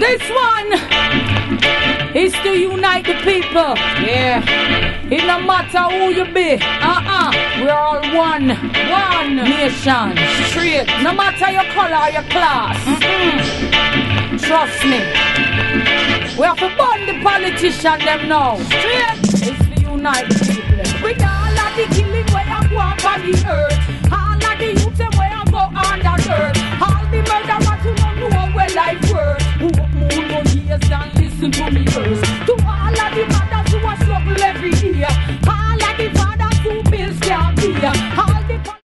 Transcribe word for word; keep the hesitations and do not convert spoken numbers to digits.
This one is to unite the people. Yeah. It no matter who you be. Uh-uh. We're all one. One nation. Straight. No matter your color or your class. Mm-mm. Trust me. We have to burn the politician them now. Straight. It's to unite the people. With all of the killing where I go up on the earth. All of the youth them where I go under dirt. All the murderers who don't know where life works. Who up more no years than listen to me first.